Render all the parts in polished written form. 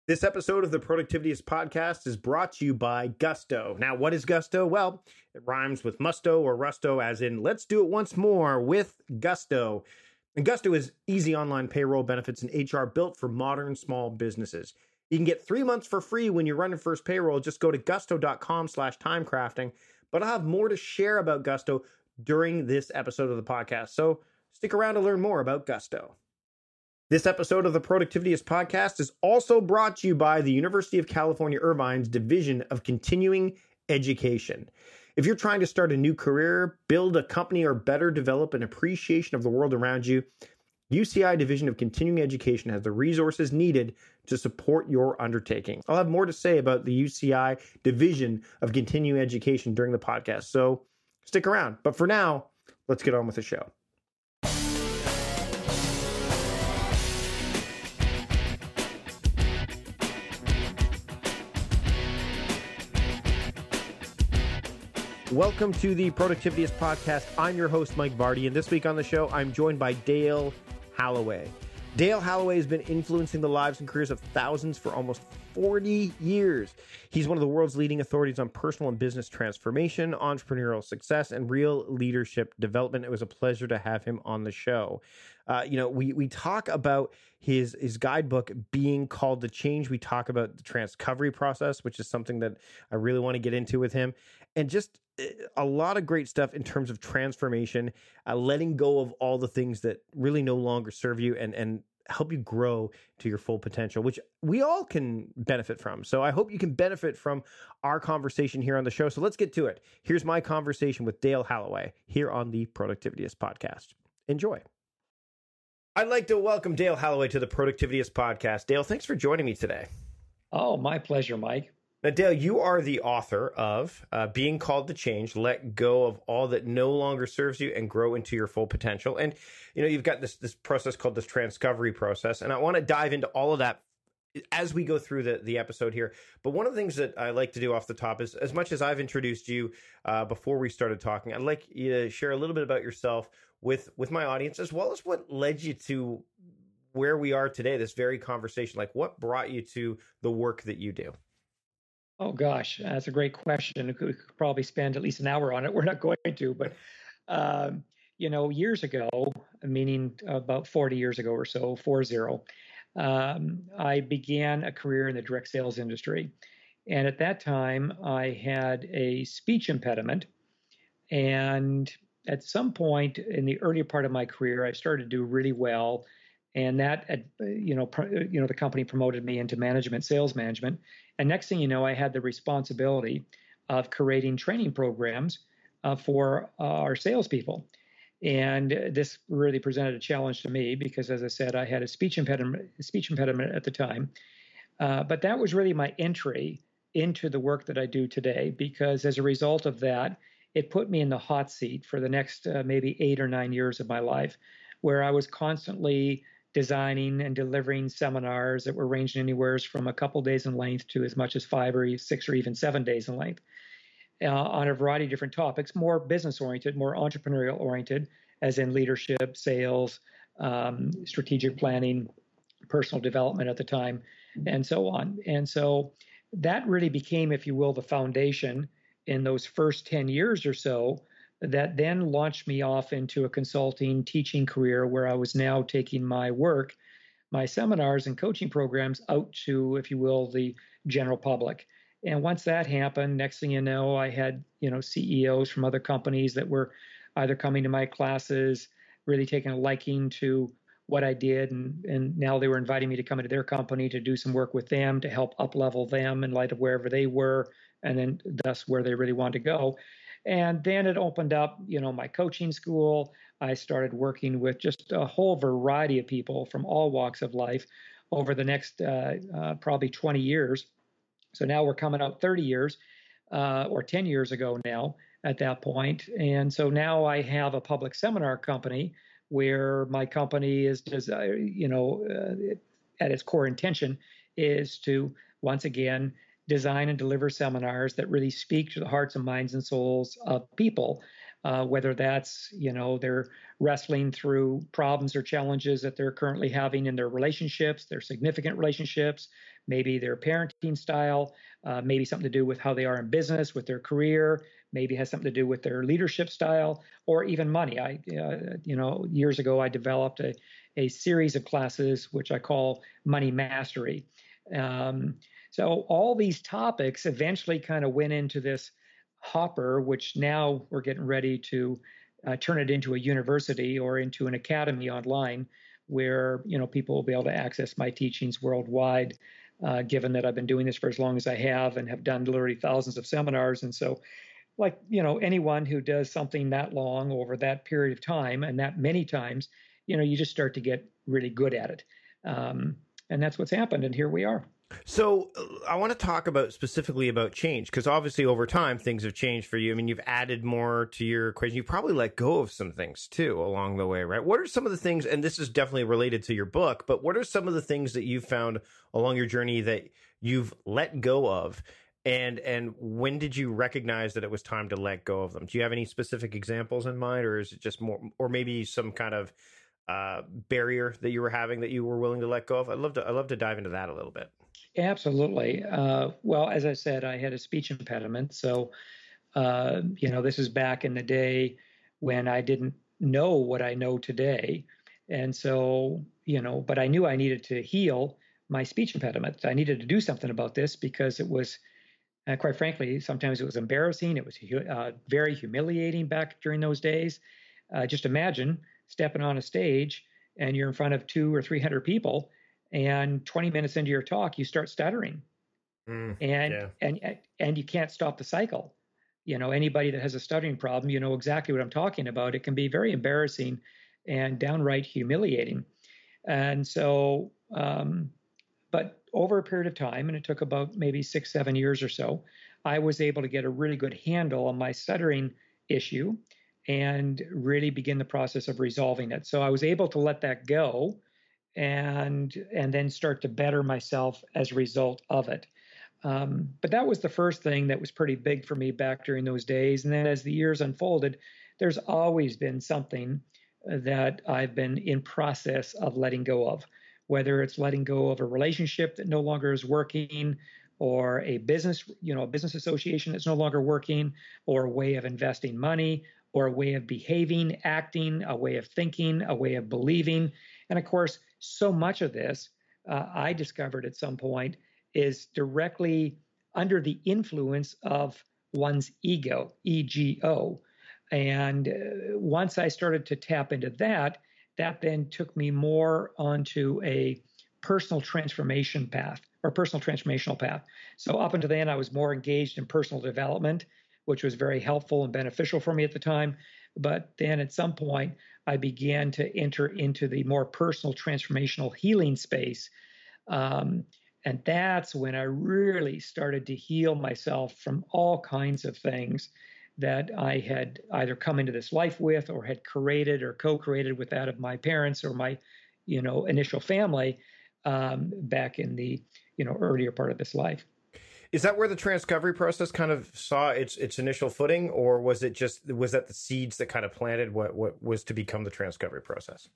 This episode of the Productivityist Podcast is brought to you by Gusto. Now, what is Gusto? Well, it rhymes with musto or rusto, as in let's do it once more with Gusto. And Gusto is easy online payroll benefits and HR built for modern small businesses. You can get 3 months for free when you're running first payroll. Just go to gusto.com/timecrafting. But I'll have more to share about Gusto during this episode of the podcast. So stick around to learn more about Gusto. This episode of the Productivityist Podcast is also brought to you by the University of California, Irvine's Division of Continuing Education. If you're trying to start a new career, build a company, or better develop an appreciation of the world around you, UCI Division of Continuing Education has the resources needed to support your undertaking. I'll have more to say about the UCI Division of Continuing Education during the podcast, so stick around. But for now, let's get on with the show. Welcome to the Productivityist Podcast. I'm your host, Mike Vardy, and this week on the show, I'm joined by Dale Halloway. Dale Halloway has been influencing the lives and careers of thousands for almost 40 years. He's one of the world's leading authorities on personal and business transformation, entrepreneurial success, and real leadership development. It was a pleasure to have him on the show. We talk about his guidebook, Being Called to Change. We talk about the Transcovery process, which is something that I really want to get into with him. And just a lot of great stuff in terms of transformation, letting go of all the things that really no longer serve you and help you grow to your full potential, which we all can benefit from. So I hope you can benefit from our conversation here on the show. So let's get to it. Here's my conversation with Dale Halloway here on the Productivityist Podcast. Enjoy. I'd like to welcome Dale Halloway to the Productivityist Podcast. Dale, thanks for joining me today. Oh, my pleasure, Mike. Now, Dale, you are the author of Being Called to Change, Let Go of All That No Longer Serves You and Grow into Your Full Potential. And, you've got this process called this Transcovery process. And I want to dive into all of that as we go through the episode here. But one of the things that I like to do off the top is, as much as I've introduced you before we started talking, I'd like you to share a little bit about yourself with my audience, as well as what led you to where we are today, this very conversation. Like, what brought you to the work that you do? Oh, gosh, that's a great question. We could probably spend at least an hour on it. We're not going to, but, years ago, meaning about 40 years ago or so, 40, I began a career in the direct sales industry. And at that time, I had a speech impediment. And at some point in the earlier part of my career, I started to do really well. And that, the company promoted me into management, sales management. And next thing you know, I had the responsibility of creating training programs for our salespeople. And this really presented a challenge to me because, as I said, I had a speech impediment at the time. But that was really my entry into the work that I do today, because as a result of that, it put me in the hot seat for the next maybe 8 or 9 years of my life, where I was constantly designing and delivering seminars that were ranging anywhere from a couple days in length to as much as 5 or 6 or even 7 days in length on a variety of different topics, more business-oriented, more entrepreneurial-oriented, as in leadership, sales, strategic planning, personal development at the time, and so on. And so that really became, if you will, the foundation in those first 10 years or so that then launched me off into a consulting teaching career where I was now taking my work, my seminars and coaching programs out to, if you will, the general public. And once that happened, next thing you know, I had, CEOs from other companies that were either coming to my classes, really taking a liking to what I did. And now they were inviting me to come into their company to do some work with them to help up-level them in light of wherever they were, and then thus where they really wanted to go. And then it opened up, my coaching school. I started working with just a whole variety of people from all walks of life over the next probably 20 years. So now we're coming up 30 years or 10 years ago now at that point. And so now I have a public seminar company where my company is, at its core intention is to, once again, design and deliver seminars that really speak to the hearts and minds and souls of people whether that's, they're wrestling through problems or challenges that they're currently having in their relationships, their significant relationships, maybe their parenting style, maybe something to do with how they are in business, with their career, maybe has something to do with their leadership style, or even money. Years ago, I developed a series of classes, which I call Money Mastery. So all these topics eventually kind of went into this hopper, which now we're getting ready to turn it into a university or into an academy online where, people will be able to access my teachings worldwide, given that I've been doing this for as long as I have and have done literally thousands of seminars. And so, like, anyone who does something that long over that period of time and that many times, you just start to get really good at it. And that's what's happened. And here we are. So I want to talk specifically about change, because obviously over time things have changed for you. I mean, you've added more to your equation. You probably let go of some things too along the way, right? What are some of the things, and this is definitely related to your book, but what are some of the things that you've found along your journey that you've let go of? And when did you recognize that it was time to let go of them? Do you have any specific examples in mind, or is it just more, or maybe some kind of barrier that you were having that you were willing to let go of? I'd love to dive into that a little bit. Absolutely. Well, as I said, I had a speech impediment. So, this is back in the day when I didn't know what I know today. And so, but I knew I needed to heal my speech impediment. I needed to do something about this because it was, quite frankly, sometimes it was embarrassing. It was very humiliating back during those days. Just imagine stepping on a stage and you're in front of 200 or 300 people, and 20 minutes into your talk, you start stuttering, and you can't stop the cycle. Anybody that has a stuttering problem, you know exactly what I'm talking about. It can be very embarrassing and downright humiliating. And so, but over a period of time, and it took about maybe 6-7 years or so, I was able to get a really good handle on my stuttering issue and really begin the process of resolving it. So I was able to let that go and then start to better myself as a result of it. But that was the first thing that was pretty big for me back during those days. And then as the years unfolded, there's always been something that I've been in process of letting go of, whether it's letting go of a relationship that no longer is working, or a business, a business association that's no longer working, or a way of investing money, or a way of behaving, acting, a way of thinking, a way of believing. And of course, so much of this, I discovered at some point, is directly under the influence of one's ego, ego. And once I started to tap into that then took me more onto a personal transformation path, or personal transformational path. So up until then, I was more engaged in personal development, which was very helpful and beneficial for me at the time. But then at some point, I began to enter into the more personal transformational healing space. And that's when I really started to heal myself from all kinds of things that I had either come into this life with, or had created or co-created with that of my parents or my, initial family back in the, earlier part of this life. Is that where the Transcovery process kind of saw its initial footing, or was that the seeds that kind of planted what was to become the Transcovery process?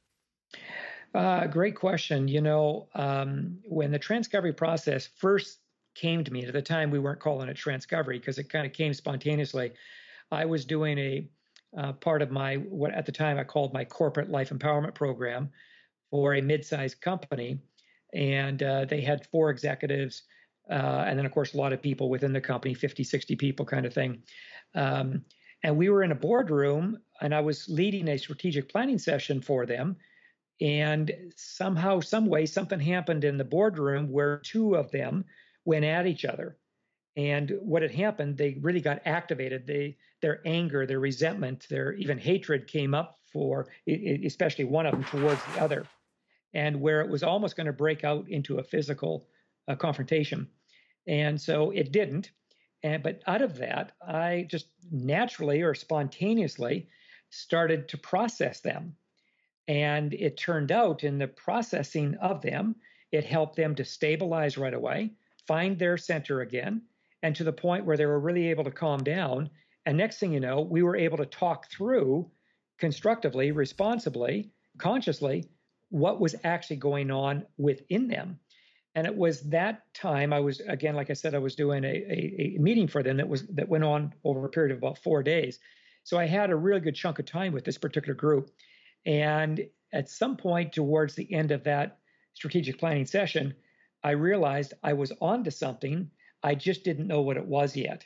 Great question. When the Transcovery process first came to me, at the time we weren't calling it Transcovery because it kind of came spontaneously. I was doing a part of what at the time I called my corporate life empowerment program for a mid-sized company, and they had 4 executives. And then, of course, a lot of people within the company, 50, 60 people kind of thing. And we were in a boardroom, and I was leading a strategic planning session for them. And somehow, some way, something happened in the boardroom where 2 of them went at each other. And what had happened, they really got activated. Their anger, their resentment, their even hatred came up for, especially one of them, towards the other. And where it was almost going to break out into a physical confrontation. And so it didn't. But out of that, I just naturally or spontaneously started to process them. And it turned out in the processing of them, it helped them to stabilize right away, find their center again, and to the point where they were really able to calm down And next thing you know, we were able to talk through constructively, responsibly, consciously, what was actually going on within them. And it was that time I was, again, like I said, I was doing a meeting for them that went on over a period of about 4 days. So I had a really good chunk of time with this particular group. And at some point towards the end of that strategic planning session, I realized I was onto something. I just didn't know what it was yet.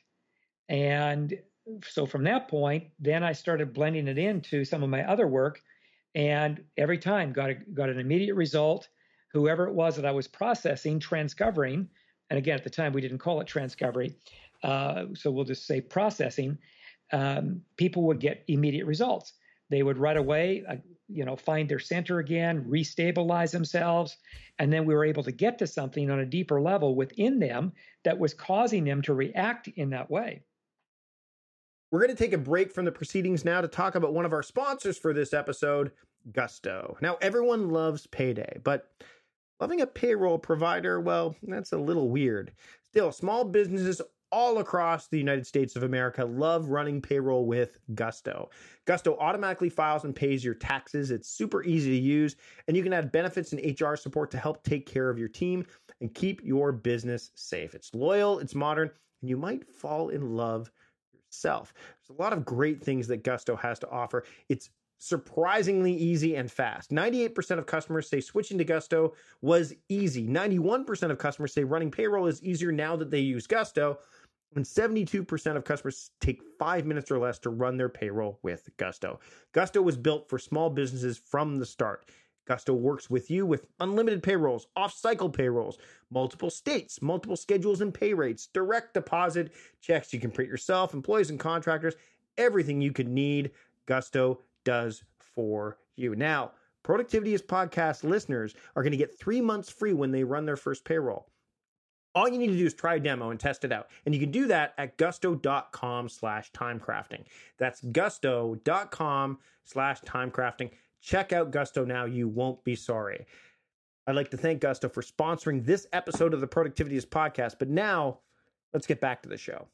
And so from that point, then I started blending it into some of my other work, and every time got an immediate result. Whoever it was that I was processing, transcovering, and again, at the time we didn't call it transcovery, so we'll just say processing, people would get immediate results. They would right away, find their center again, restabilize themselves, and then we were able to get to something on a deeper level within them that was causing them to react in that way. We're going to take a break from the proceedings now to talk about one of our sponsors for this episode, Gusto. Now, everyone loves payday, but loving a payroll provider, well, that's a little weird. Still, small businesses all across the United States of America love running payroll with Gusto. Gusto automatically files and pays your taxes. It's super easy to use, and you can add benefits and HR support to help take care of your team and keep your business safe. It's loyal, it's modern, and you might fall in love yourself. There's a lot of great things that Gusto has to offer. It's surprisingly easy and fast. 98% of customers say switching to Gusto was easy. 91% of customers say running payroll is easier now that they use Gusto. And 72% of customers take 5 minutes or less to run their payroll with Gusto. Gusto was built for small businesses from the start. Gusto works with you with unlimited payrolls, off-cycle payrolls, multiple states, multiple schedules and pay rates, direct deposit checks you can print yourself, employees and contractors, everything you could need, Gusto does for you. Now, Productivity is Podcast listeners are going to get 3 months free when they run their first payroll. All you need to do is try a demo and test it out. And you can do that at gusto.com/timecrafting. That's gusto.com/timecrafting. Check out Gusto now. You won't be sorry. I'd like to thank Gusto for sponsoring this episode of the Productivity is Podcast. But now, let's get back to the show.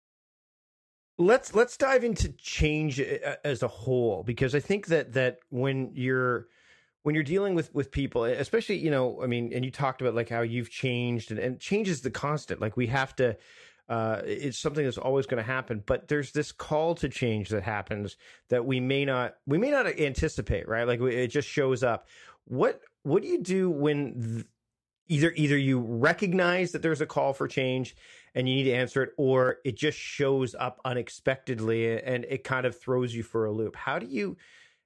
Let's dive into change as a whole, because I think that when you're dealing with people, especially, and you talked about like how you've changed, and change is the constant. Like we have to, it's something that's always going to happen, but there's this call to change that happens that we may not anticipate, right? Like it just shows up. What do you do when either you recognize that there's a call for change and you need to answer it, or it just shows up unexpectedly and it kind of throws you for a loop? How do you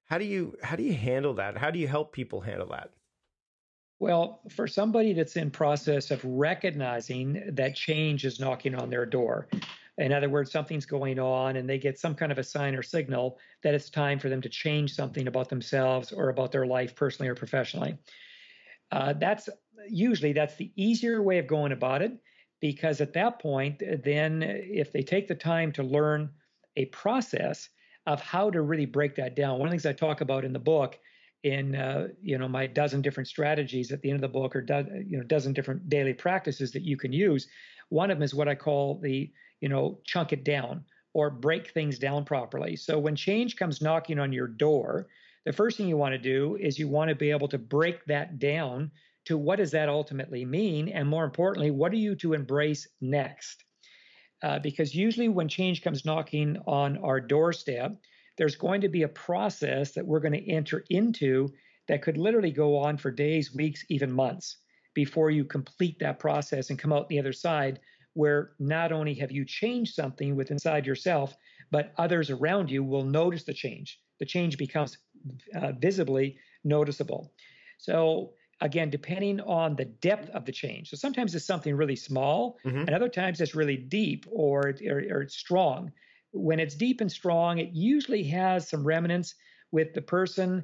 handle that? How do you help people handle that? Well, for somebody that's in process of recognizing that change is knocking on their door, in other words, something's going on and they get some kind of a sign or signal that it's time for them to change something about themselves or about their life personally or professionally. That's the easier way of going about it, because at that point, then if they take the time to learn a process of how to really break that down. One of the things I talk about in the book, in my dozen different strategies at the end of the book, or dozen different daily practices that you can use. One of them is what I call the chunk it down, or break things down properly. So when change comes knocking on your door, the first thing you want to do is you want to be able to break that down to what does that ultimately mean, and more importantly, what are you to embrace next? Because usually when change comes knocking on our doorstep, there's going to be a process that we're going to enter into that could literally go on for days, weeks, even months before you complete that process and come out the other side, where not only have you changed something within inside yourself, but others around you will notice the change. The change becomes visibly noticeable. So again, depending on the depth of the change. So sometimes it's something really small, and other times it's really deep or it's strong. When it's deep and strong, it usually has some remnants with the person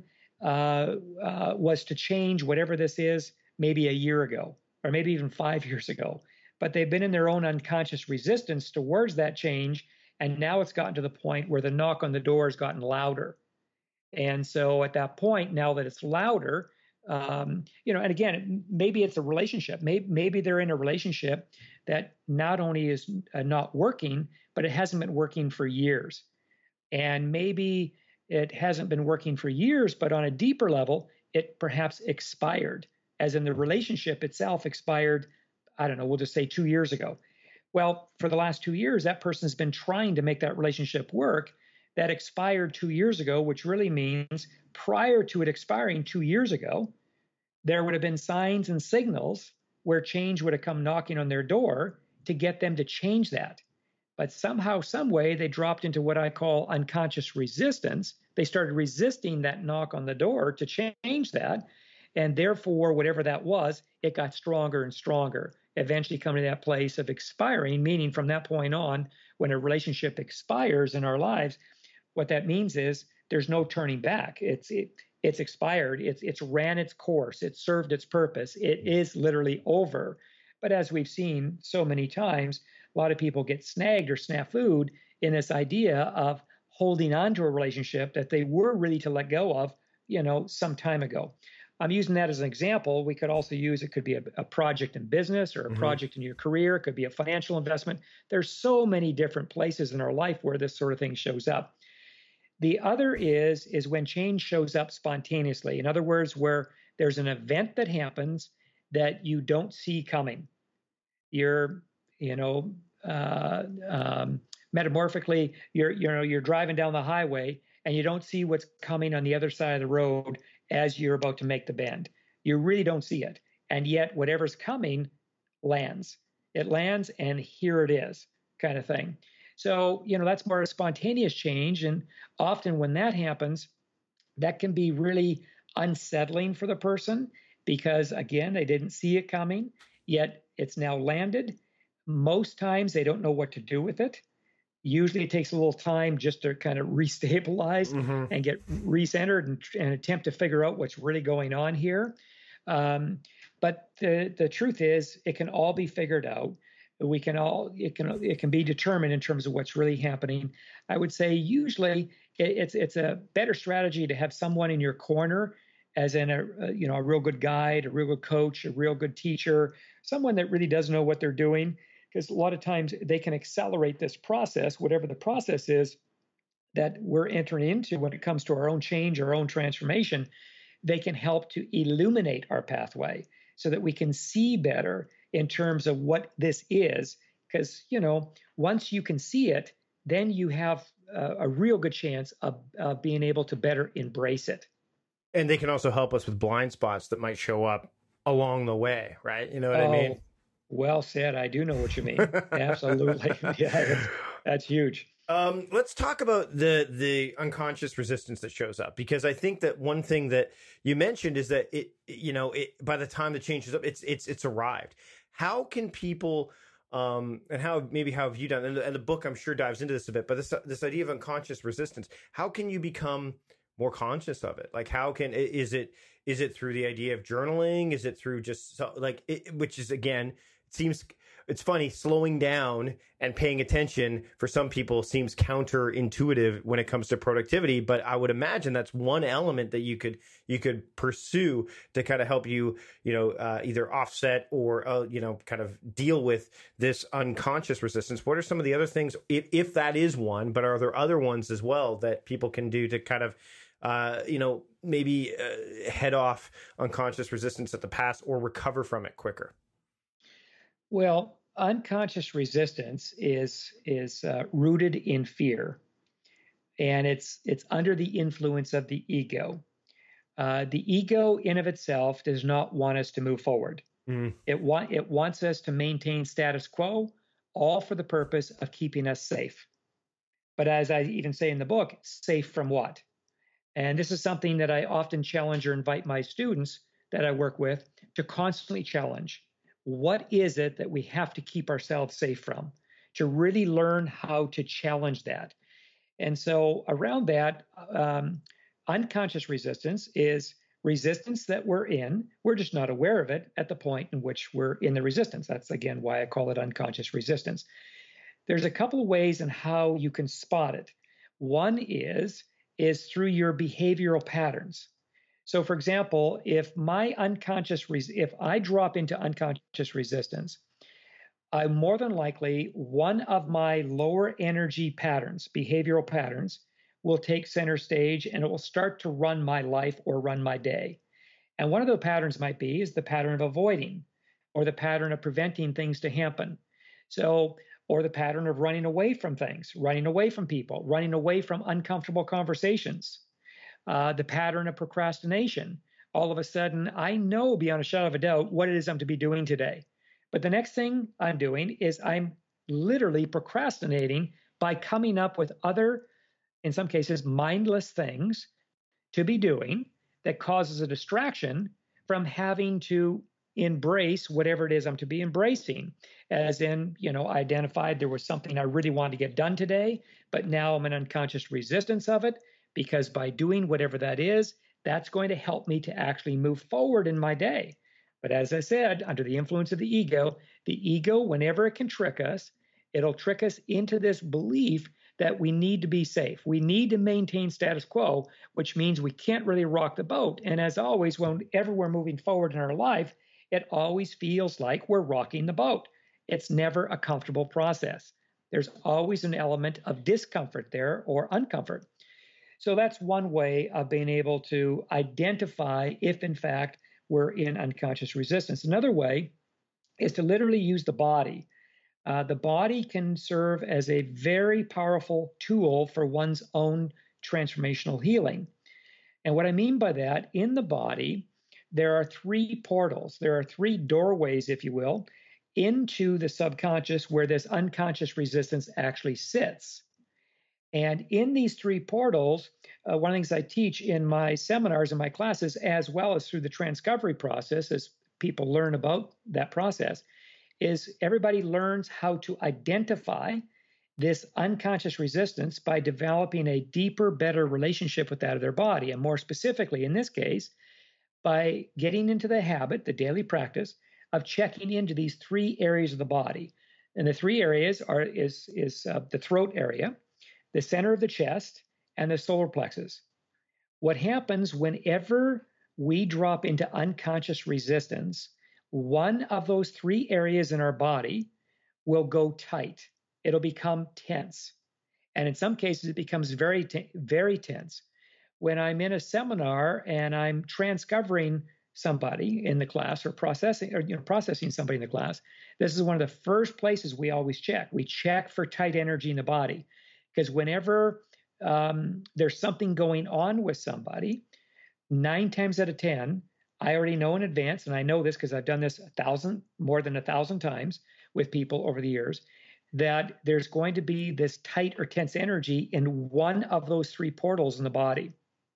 was to change whatever this is maybe a year ago, or maybe even 5 years ago. But they've been in their own unconscious resistance towards that change, and now it's gotten to the point where the knock on the door has gotten louder. And so at that point, now that it's louder, And again, maybe it's a relationship. Maybe they're in a relationship that not only is not working, but it hasn't been working for years. And maybe it hasn't been working for years, but on a deeper level, it perhaps expired, as in the relationship itself expired, I don't know, we'll just say 2 years ago. Well, for the last 2 years, that person's been trying to make that relationship work. That expired 2 years ago, which really means prior to it expiring 2 years ago, there would have been signs and signals where change would have come knocking on their door to get them to change that. But somehow, some way, they dropped into what I call unconscious resistance. They started resisting that knock on the door to change that. And therefore, whatever that was, it got stronger and stronger, eventually coming to that place of expiring, meaning from that point on, when a relationship expires in our lives, what that means is there's no turning back. It's expired. It's ran its course. It served its purpose. It is literally over. But as we've seen so many times, a lot of people get snagged or snafu'd in this idea of holding on to a relationship that they were ready to let go of, some time ago. I'm using that as an example. We could also use, it could be a project in business or a project in your career. It could be a financial investment. There's so many different places in our life where this sort of thing shows up. The other is when change shows up spontaneously. In other words, where there's an event that happens that you don't see coming. You're, metamorphically, you're driving down the highway and you don't see what's coming on the other side of the road as you're about to make the bend. You really don't see it. And yet whatever's coming lands. It lands and here it is, kind of thing. So, that's more a spontaneous change. And often when that happens, that can be really unsettling for the person because, again, they didn't see it coming, yet it's now landed. Most times they don't know what to do with it. Usually it takes a little time just to kind of restabilize and get recentered and attempt to figure out what's really going on here. But the truth is, it can all be figured out. It can be determined in terms of what's really happening. I would say usually it's a better strategy to have someone in your corner, as in a real good guide, a real good coach, a real good teacher, someone that really does know what they're doing. Because a lot of times they can accelerate this process, whatever the process is that we're entering into when it comes to our own change, our own transformation. They can help to illuminate our pathway so that we can see better in terms of what this is. Because, once you can see it, then you have a real good chance of being able to better embrace it. And they can also help us with blind spots that might show up along the way, right? You know what I mean? Well said. I do know what you mean. Absolutely. Yeah, that's huge. Let's talk about the unconscious resistance that shows up, because I think that one thing that you mentioned is that it by the time the change is up, it's arrived. How can people and how have you done? And the book, I'm sure, dives into this a bit. But this idea of unconscious resistance, how can you become more conscious of it? Like, is it through the idea of journaling? Is it through just which is, again, it's funny, slowing down and paying attention for some people seems counterintuitive when it comes to productivity, but I would imagine that's one element that you could pursue to kind of help you, either offset or, kind of deal with this unconscious resistance. What are some of the other things, if that is one, but are there other ones as well that people can do to kind of, maybe head off unconscious resistance at the pass or recover from it quicker? Well, unconscious resistance is rooted in fear, and it's under the influence of the ego. The ego in of itself does not want us to move forward. It wants us to maintain status quo, all for the purpose of keeping us safe. But as I even say in the book, safe from what? And this is something that I often challenge or invite my students that I work with to constantly challenge. What is it that we have to keep ourselves safe from? To really learn how to challenge that. And so around that, unconscious resistance is resistance that we're in. We're just not aware of it at the point in which we're in the resistance. That's, again, why I call it unconscious resistance. There's a couple of ways in how you can spot it. One is through your behavioral patterns. So, for example, if if I drop into unconscious resistance, I more than likely, one of my lower energy patterns, behavioral patterns, will take center stage and it will start to run my life or run my day. And one of the patterns might be is the pattern of avoiding or the pattern of preventing things to happen. So, or the pattern of running away from things, running away from people, running away from uncomfortable conversations, the pattern of procrastination. All of a sudden, I know beyond a shadow of a doubt what it is I'm to be doing today. But the next thing I'm doing is I'm literally procrastinating by coming up with other, in some cases, mindless things to be doing that causes a distraction from having to embrace whatever it is I'm to be embracing. As in, I identified there was something I really wanted to get done today, but now I'm in unconscious resistance of it because by doing whatever that is, that's going to help me to actually move forward in my day. But as I said, under the influence of the ego, whenever it can trick us, it'll trick us into this belief that we need to be safe. We need to maintain status quo, which means we can't really rock the boat. And as always, whenever we're moving forward in our life, it always feels like we're rocking the boat. It's never a comfortable process. There's always an element of discomfort there or uncomfort. So that's one way of being able to identify if, in fact, we're in unconscious resistance. Another way is to literally use the body. The body can serve as a very powerful tool for one's own transformational healing. And what I mean by that, in the body, there are three portals. There are three doorways, if you will, into the subconscious where this unconscious resistance actually sits. And in these three portals, one of the things I teach in my seminars and my classes, as well as through the Transcovery process, as people learn about that process, is everybody learns how to identify this unconscious resistance by developing a deeper, better relationship with that of their body. And more specifically, in this case, by getting into the habit, the daily practice, of checking into these three areas of the body. And the three areas is the throat area, the center of the chest, and the solar plexus. What happens whenever we drop into unconscious resistance, one of those three areas in our body will go tight. It'll become tense. And in some cases, it becomes very, very tense. When I'm in a seminar and I'm transcovering somebody in the class or processing somebody in the class, this is one of the first places we always check. We check for tight energy in the body. Because whenever there's something going on with somebody, 9 times out of 10, I already know in advance, and I know this because I've done this more than 1,000 times with people over the years, that there's going to be this tight or tense energy in one of those three portals in the body.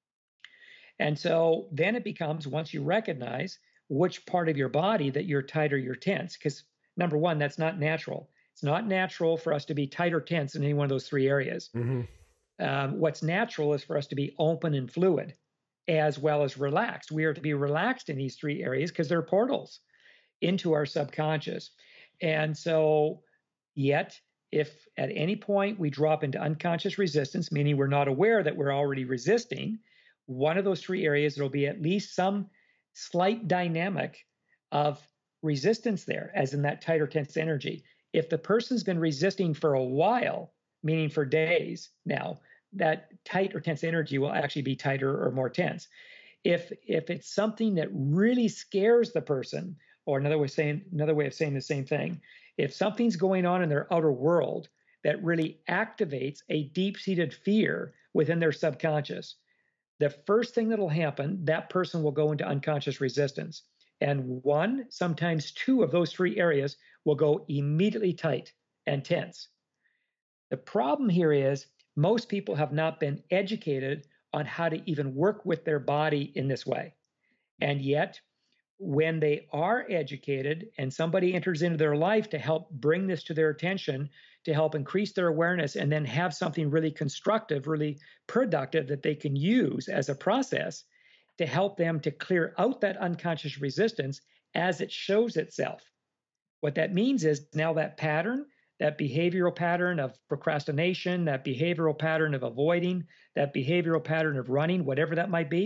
And so then it becomes, once you recognize which part of your body that you're tight or you're tense, because number one, that's not natural. It's not natural for us to be tight or tense in any one of those three areas. Mm-hmm. What's natural is for us to be open and fluid, as well as relaxed. We are to be relaxed in these three areas because they're portals into our subconscious. And so, yet, if at any point we drop into unconscious resistance, meaning we're not aware that we're already resisting, one of those three areas, there'll be at least some slight dynamic of resistance there, as in that tight or tense energy. If the person's been resisting for a while, meaning for days now, that tight or tense energy will actually be tighter or more tense. If it's something that really scares the person, or another way of saying the same thing, if something's going on in their outer world that really activates a deep-seated fear within their subconscious, the first thing that'll happen, that person will go into unconscious resistance. And one, sometimes two of those three areas will go immediately tight and tense. The problem here is most people have not been educated on how to even work with their body in this way. And yet, when they are educated and somebody enters into their life to help bring this to their attention, to help increase their awareness, and then have something really constructive, really productive that they can use as a process to help them to clear out that unconscious resistance as it shows itself. What that means is now that pattern, that behavioral pattern of procrastination, that behavioral pattern of avoiding, that behavioral pattern of running, whatever that might be,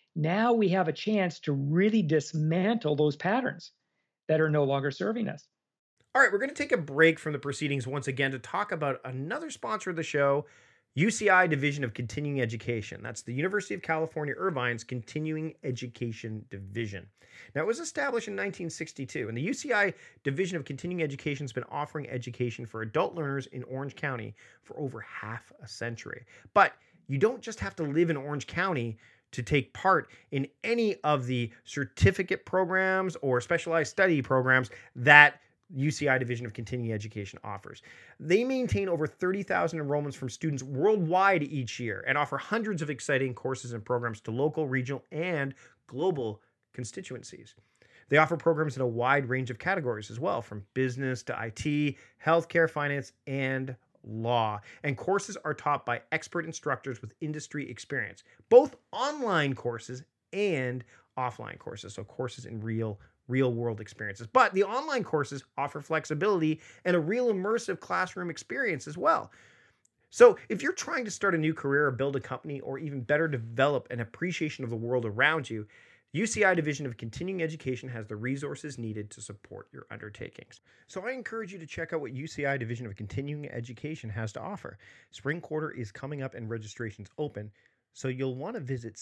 Now we have a chance to really dismantle those patterns that are no longer serving us. All right, we're going to take a break from the proceedings once again to talk about another sponsor of the show, UCI Division of Continuing Education. That's the University of California, Irvine's Continuing Education Division. Now, it was established in 1962, and the UCI Division of Continuing Education has been offering education for adult learners in Orange County for over half a century. But you don't just have to live in Orange County to take part in any of the certificate programs or specialized study programs that UCI Division of Continuing Education offers. They maintain over 30,000 enrollments from students worldwide each year and offer hundreds of exciting courses and programs to local, regional, and global constituencies. They offer programs in a wide range of categories as well, from business to IT, healthcare, finance, and law. And courses are taught by expert instructors with industry experience, both online courses and offline courses, so courses in real world experiences. But the online courses offer flexibility and a real immersive classroom experience as well. So if you're trying to start a new career or build a company or even better develop an appreciation of the world around you, UCI Division of Continuing Education has the resources needed to support your undertakings. So I encourage you to check out what UCI Division of Continuing Education has to offer. Spring quarter is coming up and registration's open, so you'll want to visit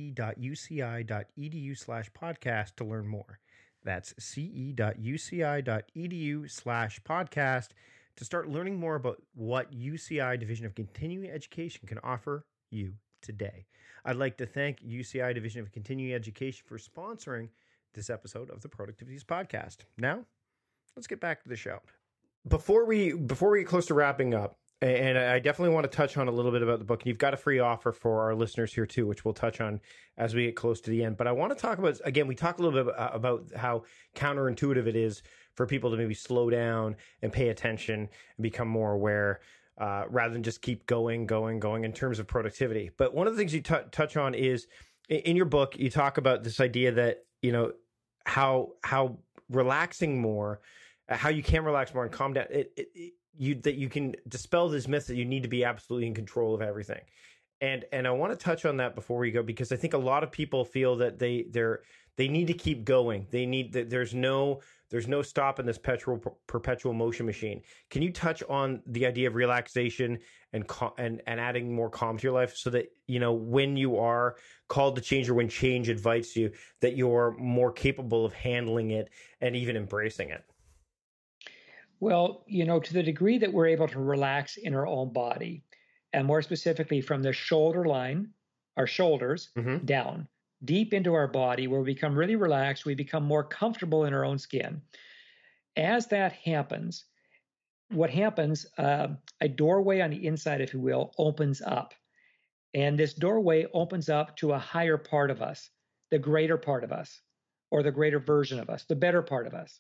ce.uci.edu/podcast to learn more. That's ce.uci.edu/podcast to start learning more about what UCI Division of Continuing Education can offer you today. I'd like to thank UCI Division of Continuing Education for sponsoring this episode of the Productivities Podcast. Now, let's get back to the show. Before we get close to wrapping up, and I definitely want to touch on a little bit about the book. And you've got a free offer for our listeners here too, which we'll touch on as we get close to the end. But I want to talk about, again, we talked a little bit about how counterintuitive it is for people to maybe slow down and pay attention and become more aware rather than just keep going in terms of productivity. But one of the things you touch on is in your book, you talk about this idea that, you know, how relaxing more, how you can relax more and calm down. That you can dispel this myth that you need to be absolutely in control of everything. And I want to touch on that before we go, because I think a lot of people feel that they need to keep going. They need that there's no stop in this perpetual motion machine. Can you touch on the idea of relaxation and adding more calm to your life so that, you know, when you are called to change or when change invites you, that you're more capable of handling it and even embracing it? Well, you know, to the degree that we're able to relax in our own body, and more specifically from the shoulder line, our shoulders down, deep into our body, where we become really relaxed, we become more comfortable in our own skin. As that happens, what happens, a doorway on the inside, if you will, opens up. And this doorway opens up to a higher part of us, the greater part of us, or the greater version of us, the better part of us.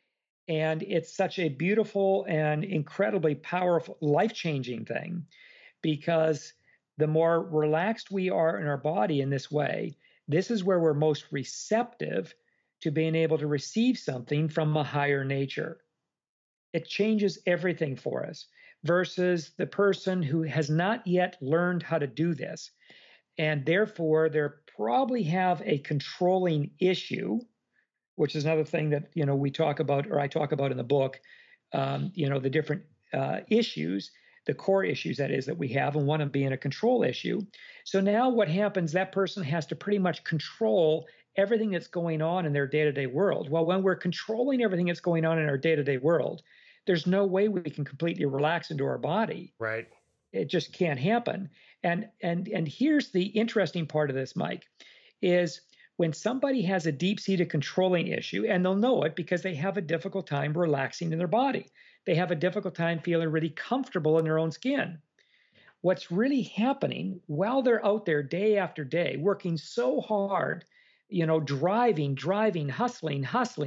And it's such a beautiful and incredibly powerful, life-changing thing, because the more relaxed we are in our body in this way, this is where we're most receptive to being able to receive something from a higher nature. It changes everything for us versus the person who has not yet learned how to do this. And therefore, they probably have a controlling issue, which is another thing that, you know, we talk about, or I talk about in the book, you know, the different issues, the core issues, that is, that we have, and one of them being a control issue. So now what happens, that person has to pretty much control everything that's going on in their day-to-day world. Well, when we're controlling everything that's going on in our day-to-day world, there's no way we can completely relax into our body. Right. It just can't happen. And here's the interesting part of this, Mike, is when somebody has a deep-seated controlling issue, and they'll know it because they have a difficult time relaxing in their body. They have a difficult time feeling really comfortable in their own skin. What's really happening while they're out there day after day, working so hard, you know, driving, hustling,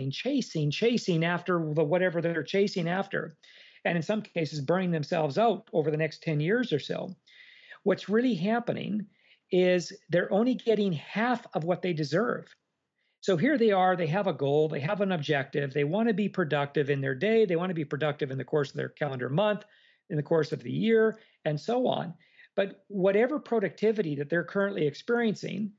chasing after the whatever they're chasing after, and in some cases burning themselves out over the next 10 years or so. What's really happening is they're only getting half of what they deserve. So here they are, they have a goal, they have an objective, they want to be productive in their day, they want to be productive in the course of their calendar month, in the course of the year, and so on. But whatever productivity that they're currently experiencing,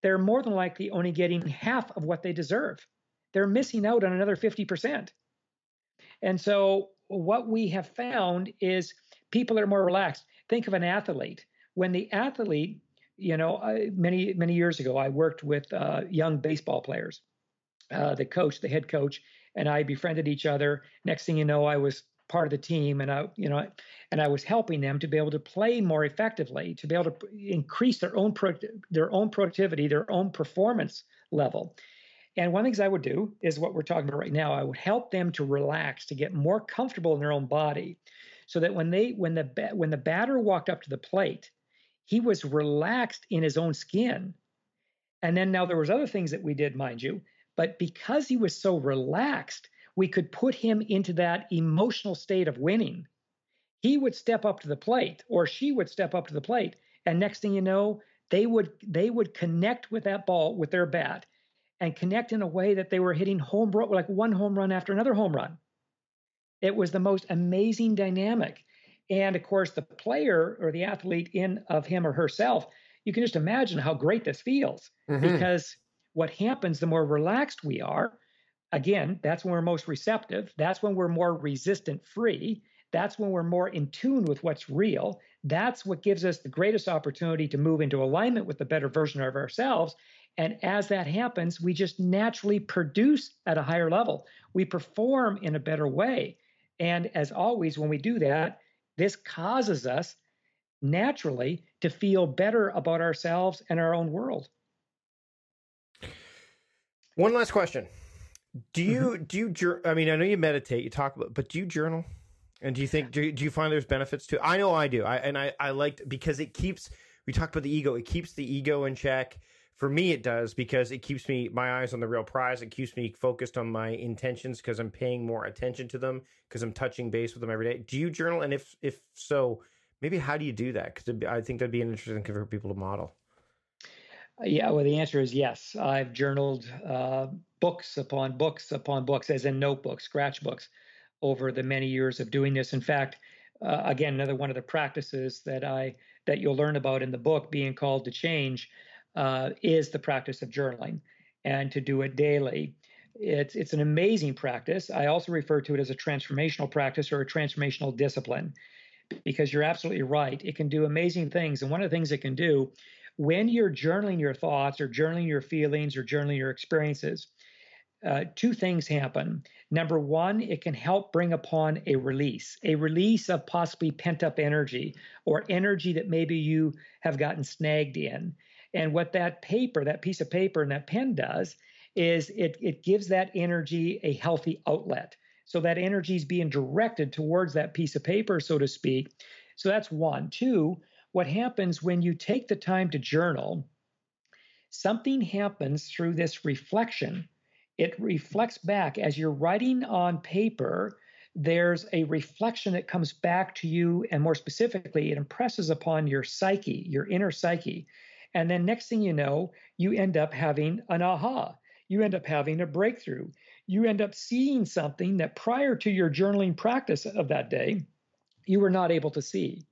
they're more than likely only getting half of what they deserve. They're missing out on another 50%. And so what we have found is people are more relaxed. Think of an athlete. When the athlete, many years ago, I worked with young baseball players. The head coach, and I befriended each other. Next thing you know, I was part of the team, and I was helping them to be able to play more effectively, to be able to increase their own productivity, their own performance level. And one of the things I would do is what we're talking about right now. I would help them to relax, to get more comfortable in their own body, so that when the batter walked up to the plate, he was relaxed in his own skin. And then now there was other things that we did, mind you, but because he was so relaxed, we could put him into that emotional state of winning. He would step up to the plate, or she would step up to the plate, and next thing you know, they would connect with that ball with their bat, and connect in a way that they were hitting home run, like one home run after another home run. It was the most amazing dynamic. And of course, the player or the athlete in of him or herself, you can just imagine how great this feels. Because what happens, the more relaxed we are, again, that's when we're most receptive. That's when we're more resistant free. That's when we're more in tune with what's real. That's what gives us the greatest opportunity to move into alignment with the better version of ourselves. And as that happens, we just naturally produce at a higher level. We perform in a better way. And as always, when we do that, this causes us naturally to feel better about ourselves and our own world. One last question. Do you, I mean, I know you meditate, you talk about, but do you journal? And do you find there's benefits to it? I know I do. I liked, because we talked about the ego. It keeps the ego in check. For me, it does, because it keeps my eyes on the real prize. It keeps me focused on my intentions because I'm paying more attention to them, because I'm touching base with them every day. Do you journal? And if so, maybe how do you do that? Because I think that'd be an interesting thing for people to model. Yeah, well, the answer is yes. I've journaled books upon books upon books, as in notebooks, scratchbooks, over the many years of doing this. In fact, again, another one of the practices that you'll learn about in the book, Being Called to Change, is the practice of journaling, and to do it daily. It's an amazing practice. I also refer to it as a transformational practice, or a transformational discipline, because you're absolutely right. It can do amazing things. And one of the things it can do when you're journaling your thoughts, or journaling your feelings, or journaling your experiences, two things happen. Number one, it can help bring upon a release of possibly pent-up energy, or energy that maybe you have gotten snagged in. And what that piece of paper and that pen does is it gives that energy a healthy outlet. So that energy is being directed towards that piece of paper, so to speak. So that's one. Two, what happens when you take the time to journal, something happens through this reflection. It reflects back as you're writing on paper. There's a reflection that comes back to you, and more specifically, it impresses upon your psyche, your inner psyche. And then next thing you know, you end up having an aha. You end up having a breakthrough. You end up seeing something that prior to your journaling practice of that day, you were not able to see.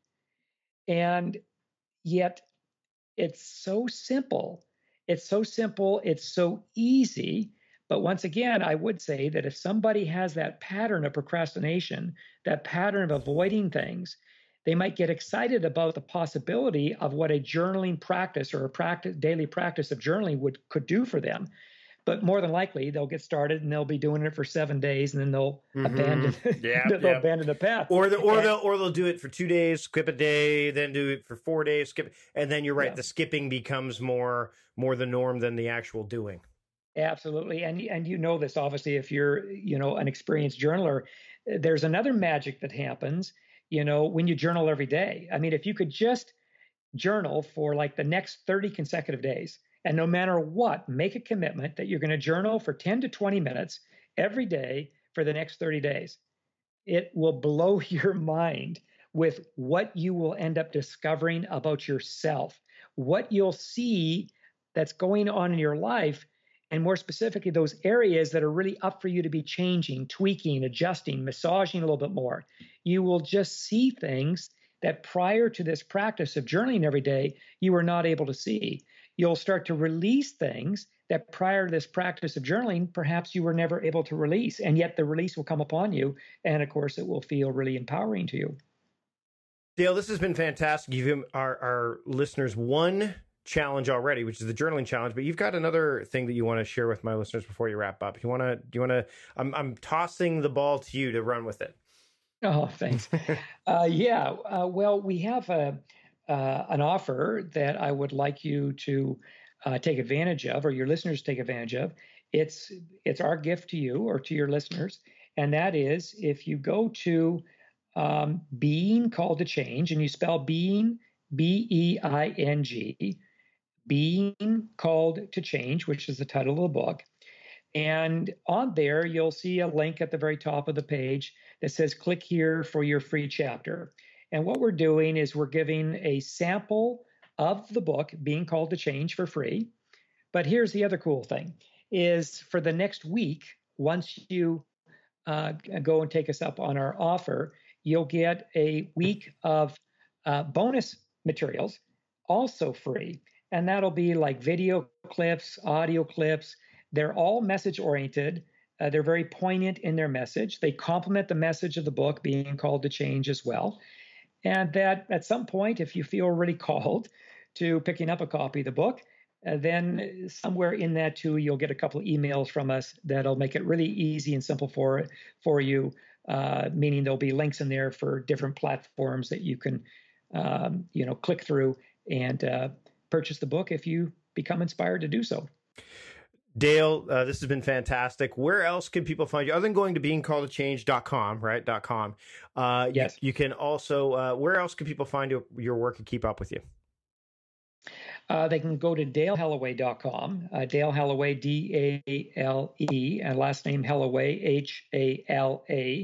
And yet it's so simple. It's so simple. It's so easy. But once again, I would say that if somebody has that pattern of procrastination, that pattern of avoiding things, they might get excited about the possibility of what a journaling practice, or a daily practice of journaling could do for them. But more than likely, they'll get started and they'll be doing it for 7 days, and then they'll abandon the path. Or they'll do it for 2 days, skip a day, then do it for 4 days, skip, and then you're right. Yeah. The skipping becomes more the norm than the actual doing. Absolutely, and you know this obviously if you're an experienced journaler. There's another magic that happens. When you journal every day. I mean, if you could just journal for like the next 30 consecutive days, and no matter what, make a commitment that you're going to journal for 10 to 20 minutes every day for the next 30 days, it will blow your mind with what you will end up discovering about yourself, what you'll see that's going on in your life, and more specifically, those areas that are really up for you to be changing, tweaking, adjusting, massaging a little bit more. You will just see things that prior to this practice of journaling every day, you were not able to see. you'll start to release things that prior to this practice of journaling, perhaps you were never able to release. And yet the release will come upon you. And of course, it will feel really empowering to you. Dale, this has been fantastic. You've given our listeners one challenge already, which is the journaling challenge, but you've got another thing that you want to share with my listeners before you wrap up. Do you want to, I'm tossing the ball to you to run with it. Oh, thanks. Well, we have an offer that I would like you to take advantage of, or your listeners take advantage of. It's our gift to you or to your listeners. And that is, if you go to Being Called to Change, and you spell being, BEING, Being Called to Change, which is the title of the book. And on there, you'll see a link at the very top of the page that says, click here for your free chapter. And what we're doing is we're giving a sample of the book, Being Called to Change, for free. But here's the other cool thing, is for the next week, once you go and take us up on our offer, you'll get a week of bonus materials, also free. And that'll be like video clips, audio clips. They're all message oriented. They're very poignant in their message. They complement the message of the book, Being Called to Change, as well. And that at some point, if you feel really called to picking up a copy of the book, then somewhere in that too, you'll get a couple of emails from us that'll make it really easy and simple for you, meaning there'll be links in there for different platforms that you can click through and purchase the book if you become inspired to do so. Dale, this has been fantastic. Where else can people find you other than going to beingcalledtochange.com, right? .com. Yes. You can also, where else can people find your work and keep up with you? They can go to DaleHalloway.com, Dale Halloway, D-A-L-E, and last name Halloway, H-A-L-A-W-A-Y,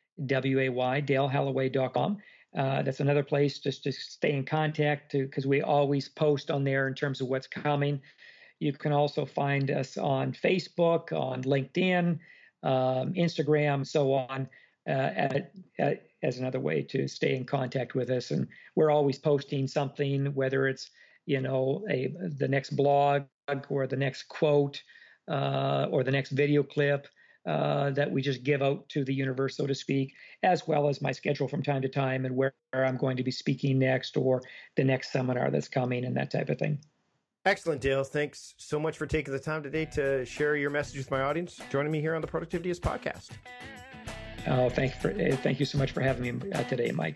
DaleHalloway.com. That's another place just to stay in contact, because we always post on there in terms of what's coming. You can also find us on Facebook, on LinkedIn, Instagram, so on, as another way to stay in contact with us. And we're always posting something, whether it's the next blog or the next quote or the next video clip that we just give out to the universe, so to speak, as well as my schedule from time to time and where I'm going to be speaking next or the next seminar that's coming and that type of thing. Excellent, Dale. Thanks so much for taking the time today to share your message with my audience, joining me here on the Productivityist podcast. Oh, thank you so much for having me today, Mike.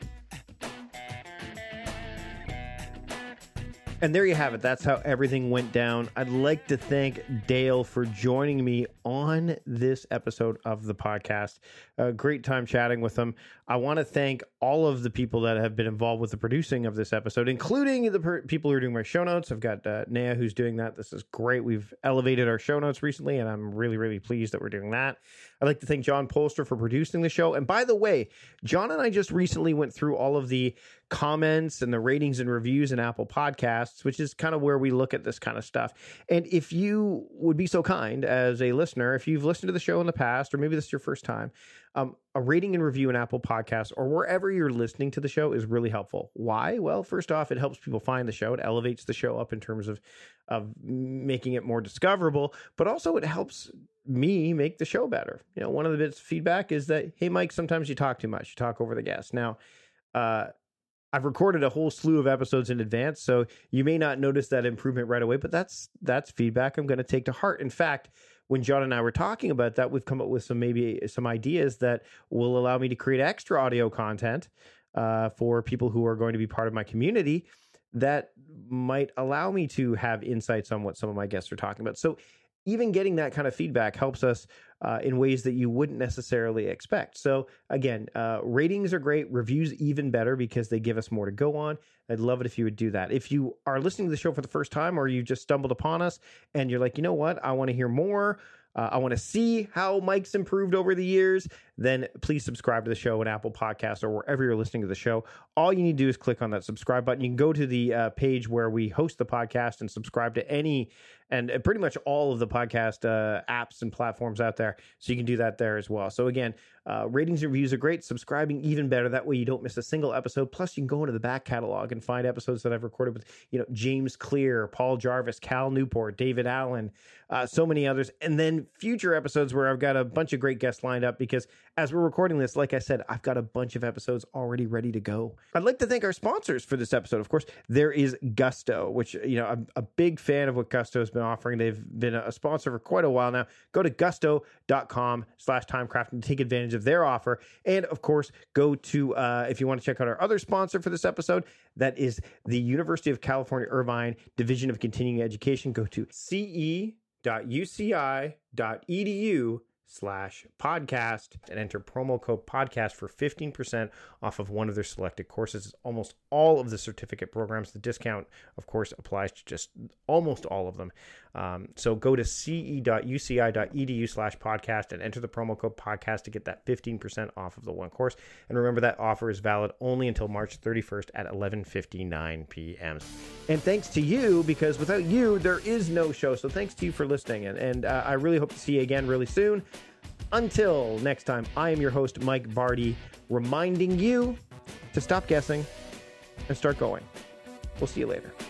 And there you have it. That's how everything went down. I'd like to thank Dale for joining me on this episode of the podcast. A great time chatting with him. I want to thank all of the people that have been involved with the producing of this episode, including the people who are doing my show notes. I've got Naya who's doing that. This is great. We've elevated our show notes recently, and I'm really, really pleased that we're doing that. I'd like to thank John Polster for producing the show. And by the way, John and I just recently went through all of the comments and the ratings and reviews in Apple Podcasts, which is kind of where we look at this kind of stuff. And if you would be so kind as a listener, if you've listened to the show in the past, or maybe this is your first time, a rating and review in Apple Podcasts or wherever you're listening to the show is really helpful. Why? Well, first off, it helps people find the show. It elevates the show up in terms of making it more discoverable, but also it helps me make the show better. One of the bits of feedback is that, hey, Mike, sometimes you talk too much. You talk over the guest. Now, I've recorded a whole slew of episodes in advance, so you may not notice that improvement right away, but that's feedback I'm going to take to heart. In fact, when John and I were talking about that, we've come up with some ideas that will allow me to create extra audio content for people who are going to be part of my community that might allow me to have insights on what some of my guests are talking about. So even getting that kind of feedback helps us in ways that you wouldn't necessarily expect. So again, ratings are great, reviews even better because they give us more to go on. I'd love it if you would do that. If you are listening to the show for the first time or you just stumbled upon us and you're like, you know what, I want to hear more. I want to see how Mike's improved over the years, then please subscribe to the show in Apple Podcasts or wherever you're listening to the show. All you need to do is click on that subscribe button. You can go to the page where we host the podcast and subscribe to any and pretty much all of the podcast apps and platforms out there. So you can do that there as well. So again, ratings and reviews are great. Subscribing even better. That way you don't miss a single episode. Plus you can go into the back catalog and find episodes that I've recorded with, James Clear, Paul Jarvis, Cal Newport, David Allen, so many others. And then future episodes where I've got a bunch of great guests lined up because as we're recording this, like I said, I've got a bunch of episodes already ready to go. I'd like to thank our sponsors for this episode. Of course, there is Gusto, which, I'm a big fan of what Gusto has been offering. They've been a sponsor for quite a while now. Go to gusto.com/timecraft and take advantage of their offer. And of course, go to, if you want to check out our other sponsor for this episode, that is the University of California, Irvine Division of Continuing Education. Go to ce.uci.edu/podcast and enter promo code podcast for 15% off of one of their selected courses. It's almost all of the certificate programs. The discount, of course, applies to just almost all of them. So go to ce.uci.edu/podcast and enter the promo code podcast to get that 15% off of the one course. And remember, that offer is valid only until March 31st at 11:59 p.m. And thanks to you, because without you, there is no show. So thanks to you for listening. And I really hope to see you again really soon. Until next time, I am your host, Mike Vardy, reminding you to stop guessing and start going. We'll see you later.